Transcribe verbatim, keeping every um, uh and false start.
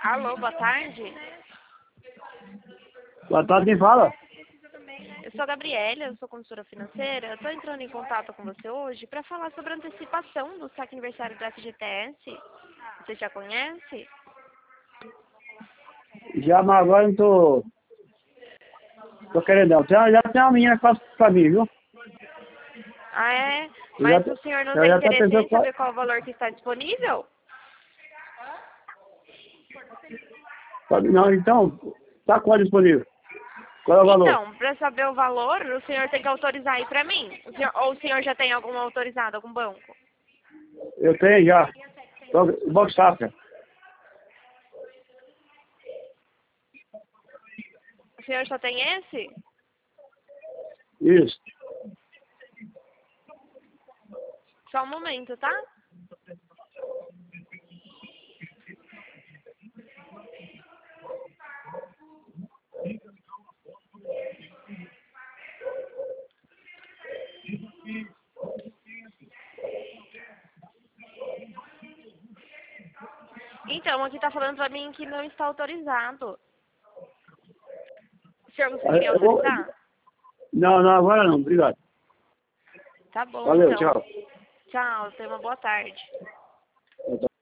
Alô, boa tarde. Boa tarde, quem fala? Eu sou a Gabriela, eu sou consultora financeira. Eu estou entrando em contato com você hoje para falar sobre a antecipação do saque aniversário do F G T S. Você já conhece? Já, mas agora não tô, tô querendo não. Tem, já tem uma menina que faz pra mim, viu? Ah, é? Eu Mas já, o senhor não eu tem já tô interesse pensando em qual... saber qual o valor que está disponível? Não, então, tá qual disponível? Qual é o valor? Então, para saber o valor, o senhor tem que autorizar aí para mim. O senhor, ou o senhor já tem algum autorizado, algum banco? Eu tenho já. Então, Banco Safra. O senhor só tem esse? Isso. Só um momento, tá? Então, aqui tá falando pra mim que não está autorizado. O senhor conseguiria Eu vou- autorizar? Não, não, agora não. Obrigado. Tá bom, Valeu, então. tchau. Tchau, tenha uma boa tarde.